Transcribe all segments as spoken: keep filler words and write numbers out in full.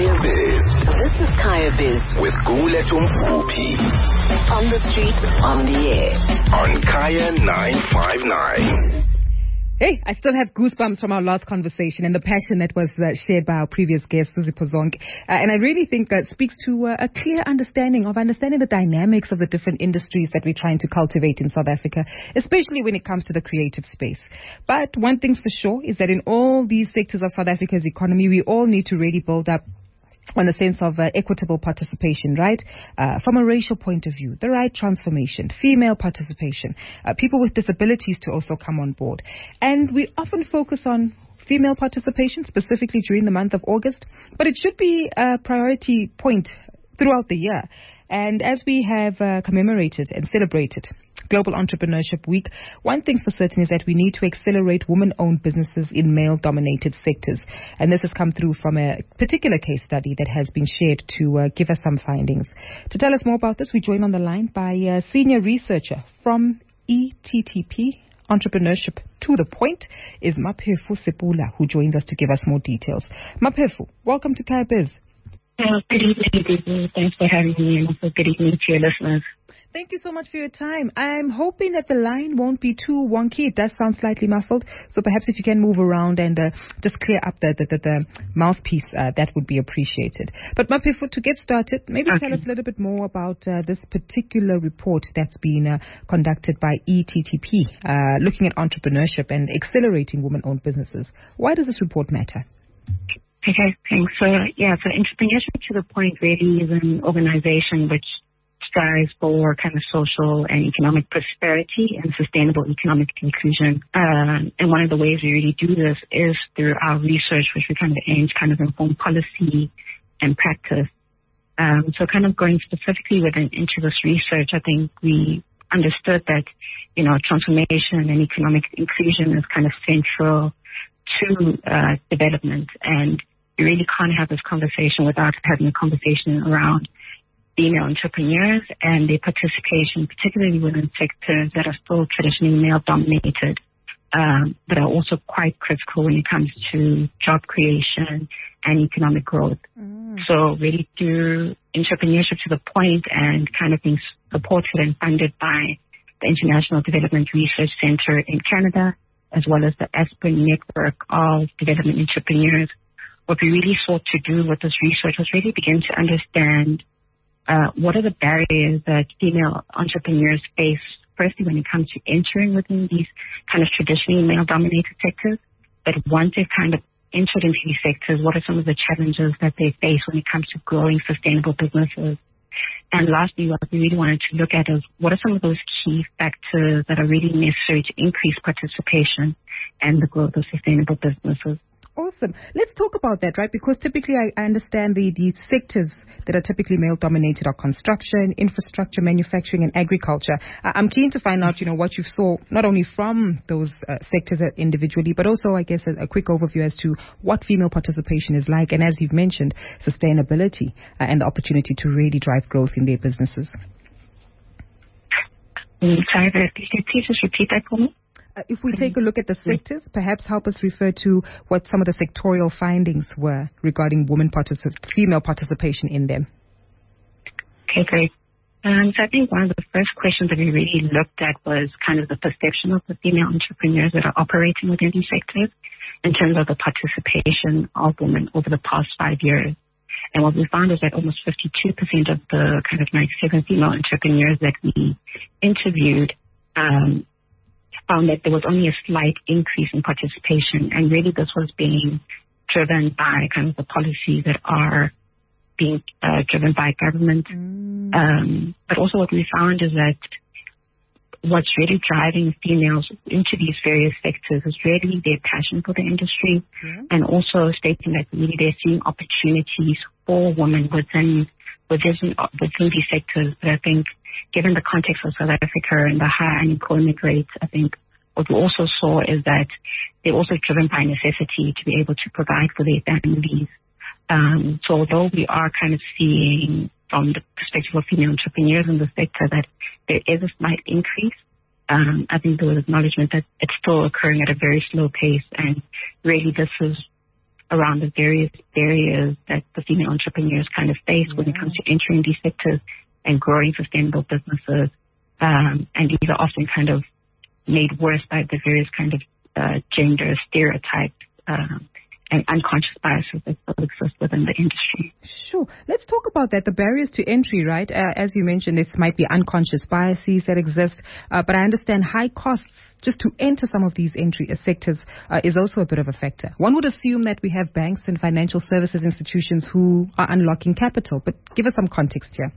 Kaya Biz. This is Kaya Biz with Guletu Mpupi. On the street, on the air. On Kaya nine five nine. Hey, I still have goosebumps from our last conversation and the passion that was uh, shared by our previous guest, Susie Pozonke. Uh, and I really think that uh, speaks to uh, a clear understanding of understanding the dynamics of the different industries that we're trying to cultivate in South Africa, especially when it comes to the creative space. But one thing's for sure is that in all these sectors of South Africa's economy, we all need to really build up on a sense of uh, equitable participation, right? Uh, from a racial point of view, the right transformation, female participation, uh, people with disabilities to also come on board. And we often focus on female participation, specifically during the month of August, but it should be a priority point throughout the year. And as we have uh, commemorated and celebrated Global Entrepreneurship Week, one thing's for certain is that we need to accelerate women-owned businesses in male-dominated sectors. And this has come through from a particular case study that has been shared to uh, give us some findings. To tell us more about this, we join on the line by a senior researcher from E T T P, Entrepreneurship to the Point, is Maphefu Sepula, who joins us to give us more details. Maphefu, welcome to Kaya Biz. Uh, good evening, people. Thanks for having me, and also good evening to your listeners. Thank you so much for your time. I'm hoping that the line won't be too wonky. It does sound slightly muffled, so perhaps if you can move around and uh, just clear up the the, the, the mouthpiece, uh, that would be appreciated. But Maphefu, to get started, maybe okay. tell us a little bit more about uh, this particular report that's been uh, conducted by E T T P, uh, looking at entrepreneurship and accelerating women-owned businesses. Why does this report matter? Okay, thanks. So, yeah, so Entrepreneurship to the Point really is an organization which strives for kind of social and economic prosperity and sustainable economic inclusion. Um, and one of the ways we really do this is through our research, which we kind of aim to kind of inform policy and practice. Um, so kind of going specifically within into this research, I think we understood that, you know, transformation and economic inclusion is kind of central to uh, development, and you really can't have this conversation without having a conversation around female entrepreneurs and their participation, particularly within sectors that are still traditionally male-dominated, um, but are also quite critical when it comes to job creation and economic growth. Mm. So really through Entrepreneurship to the Point and kind of being supported and funded by the International Development Research Center in Canada, as well as the Aspen Network of Development Entrepreneurs, what we really sought to do with this research was really begin to understand uh, what are the barriers that female entrepreneurs face, firstly when it comes to entering within these kind of traditionally male-dominated sectors, but once they've kind of entered into these sectors, what are some of the challenges that they face when it comes to growing sustainable businesses? And lastly, what we really wanted to look at is what are some of those key factors that are really necessary to increase participation and the growth of sustainable businesses. Awesome. Let's talk about that, right? Because typically I, I understand the, the sectors that are typically male-dominated are construction, infrastructure, manufacturing, and agriculture. I, I'm keen to find out, you know, what you saw, not only from those uh, sectors individually, but also, I guess, a, a quick overview as to what female participation is like, and as you've mentioned, sustainability uh, and the opportunity to really drive growth in their businesses. Um, sorry, could you please just repeat that for me? Uh, if we take a look at the sectors, perhaps help us refer to what some of the sectorial findings were regarding women particip- female participation in them. Okay, great. Um, so I think one of the first questions that we really looked at was kind of the perception of the female entrepreneurs that are operating within these sectors in terms of the participation of women over the past five years. And what we found is that almost fifty-two percent of the kind of ninety-seven female entrepreneurs that we interviewed um, found that there was only a slight increase in participation, and really this was being driven by kind of the policies that are being uh, driven by government. Mm. Um, but also what we found is that what's really driving females into these various sectors is really their passion for the industry, yeah. and also stating that really they're seeing opportunities for women within within within these sectors. But I think, given the context of South Africa and the high unemployment rates, I think what we also saw is that they're also driven by necessity to be able to provide for their families. Um, so although we are kind of seeing from the perspective of female entrepreneurs in the sector that there is a slight increase, um, I think there was acknowledgement that it's still occurring at a very slow pace, and really this is around the various barriers that the female entrepreneurs kind of face yeah. when it comes to entering these sectors and growing sustainable businesses. Um, and these are often kind of made worse by the various kind of uh, gender stereotypes um, and unconscious biases that still exist within the industry. Sure. Let's talk about that, the barriers to entry, right? Uh, as you mentioned, this might be unconscious biases that exist, uh, but I understand high costs just to enter some of these entry sectors uh, is also a bit of a factor. One would assume that we have banks and financial services institutions who are unlocking capital, but give us some context here.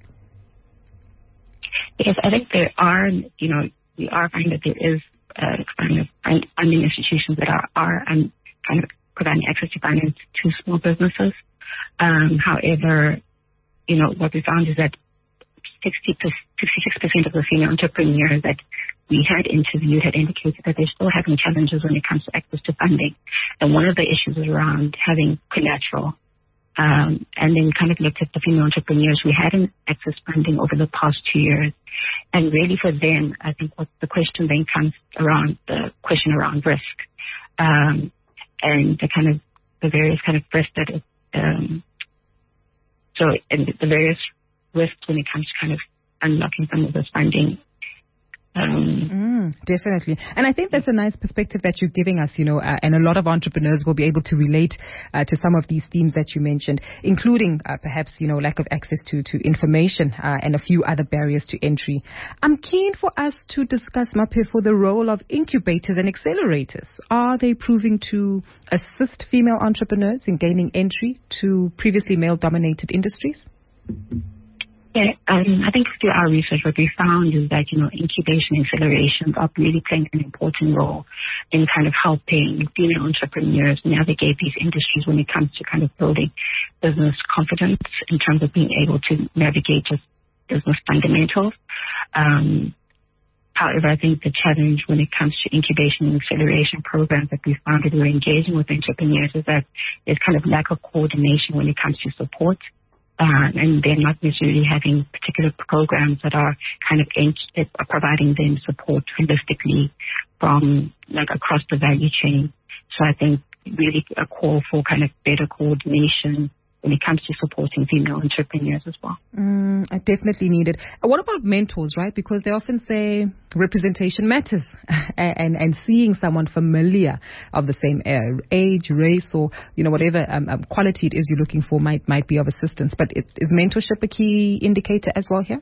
Yes, I think there are, you know, we are finding that there is uh, kind of funding institutions that are, are um, kind of providing access to finance to small businesses. Um, however, you know, what we found is that sixty to sixty-six percent of the female entrepreneurs that we had interviewed had indicated that they're still having challenges when it comes to access to funding. And one of the issues is around having collateral. Um, and then kind of looked at the female entrepreneurs who hadn't accessed funding over the past two years. And really for them, I think what the question then comes around, the question around risk. Um, and the kind of, the various kind of risks that, it, um, so, and the various risks when it comes to kind of unlocking some of this funding. Um, mm, definitely. And I think that's a nice perspective that you're giving us, you know, uh, and a lot of entrepreneurs will be able to relate uh, to some of these themes that you mentioned, including uh, perhaps, you know, lack of access to, to information uh, and a few other barriers to entry. I'm keen for us to discuss, Maphe, for the role of incubators and accelerators. Are they proving to assist female entrepreneurs in gaining entry to previously male-dominated industries? Yeah, um, I think through our research, what we found is that, you know, incubation accelerations are really playing an important role in kind of helping female entrepreneurs navigate these industries when it comes to kind of building business confidence in terms of being able to navigate just business fundamentals. Um, however, I think the challenge when it comes to incubation and acceleration programs that we found that we're engaging with entrepreneurs is that there's kind of lack of coordination when it comes to support. Uh, and they're not necessarily having particular programs that are kind of aimed at providing them support holistically from like across the value chain. So I think really a call for kind of better coordination when it comes to supporting female entrepreneurs as well. Mm, I definitely need it. What about mentors, right? Because they often say representation matters and, and seeing someone familiar of the same age, race, or, you know, whatever um, um, quality it is you're looking for might, might be of assistance. But it, is mentorship a key indicator as well here?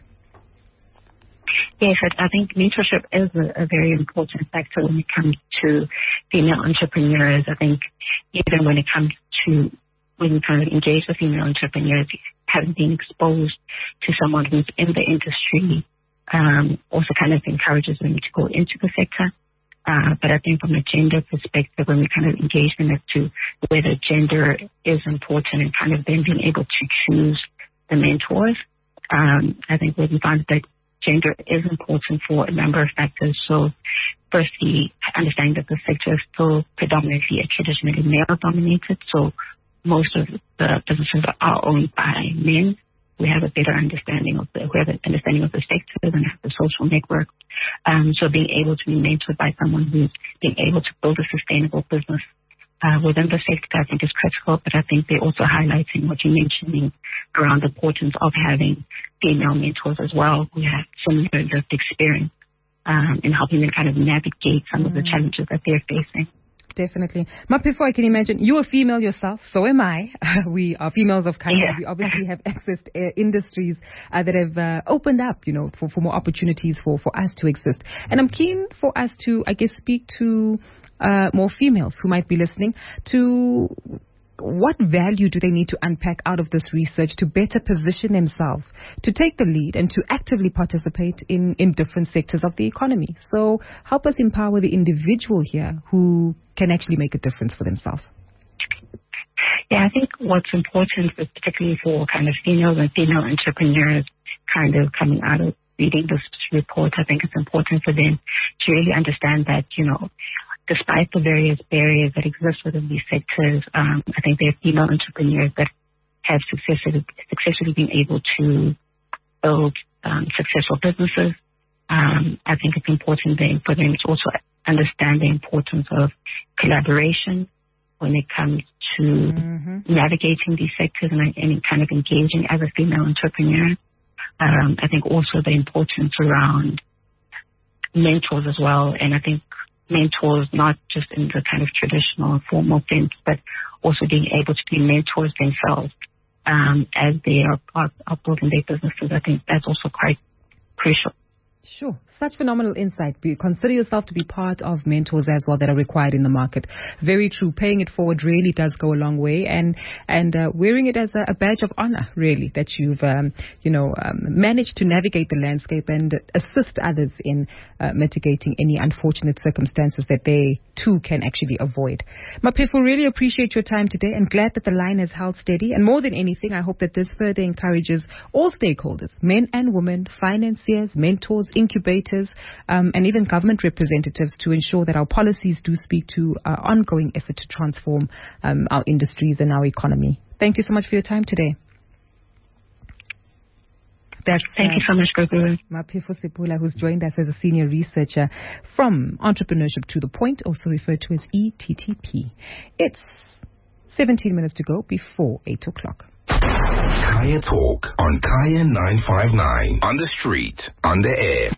Yes, I think mentorship is a, a very important factor when it comes to female entrepreneurs. I think even when it comes to when you kind of engage with female entrepreneurs, having been exposed to someone who's in the industry um, also kind of encourages them to go into the sector. Uh, but I think from a gender perspective, when we kind of engage them as to whether gender is important and kind of then being able to choose the mentors, um, I think what we found that gender is important for a number of factors. So firstly, understanding that the sector is still predominantly a traditionally male-dominated, so most of the businesses are owned by men. We have a better understanding of the, we have an understanding of the sectors and have the social network. Um, so being able to be mentored by someone who's being able to build a sustainable business uh, within the sector, I think is critical. But I think they're also highlighting what you're mentioning around the importance of having female mentors as well who have similar lived experience um, in helping them kind of navigate some mm. of the challenges that they're facing. Definitely. But before I can imagine, you're a female yourself, so am I. We are females of Kaya. Yeah. We obviously have accessed uh, industries uh, that have uh, opened up, you know, for, for more opportunities for, for us to exist. And I'm keen for us to, I guess, speak to uh, more females who might be listening to what value do they need to unpack out of this research to better position themselves, to take the lead and to actively participate in, in different sectors of the economy. So help us empower the individual here who can actually make a difference for themselves. Yeah, I think what's important, particularly for kind of females and female entrepreneurs kind of coming out of reading this report, I think it's important for them to really understand that, you know, despite the various barriers that exist within these sectors, um, I think there are female entrepreneurs that have successfully, successfully been able to build um, successful businesses. Um, I think it's important then for them to also understand the importance of collaboration when it comes to mm-hmm. navigating these sectors and, and kind of engaging as a female entrepreneur. Um, I think also the importance around mentors as well. And I think mentors, not just in the kind of traditional formal sense, but also being able to be mentors themselves um, as they are, are, are building their businesses. I think that's also quite crucial. Sure. Such phenomenal insight. Consider yourself to be part of mentors as well that are required in the market. Very true. Paying it forward really does go a long way, and and uh, wearing it as a, a badge of honor, really, that you've um, you know um, managed to navigate the landscape and assist others in uh, mitigating any unfortunate circumstances that they too can actually avoid. Mapefo, really appreciate your time today, and glad that the line has held steady. And more than anything, I hope that this further encourages all stakeholders, men and women, financiers, mentors, incubators, um, and even government representatives, to ensure that our policies do speak to our ongoing effort to transform um, our industries and our economy. Thank you so much for your time today. That's, Thank uh, you so much, Gregor. Mapefo Sipula, who's joined us as a senior researcher from Entrepreneurship to the Point, also referred to as E T T P. It's seventeen minutes to go before eight o'clock. Kaya Talk on Kaya nine five nine. On the street, on the air.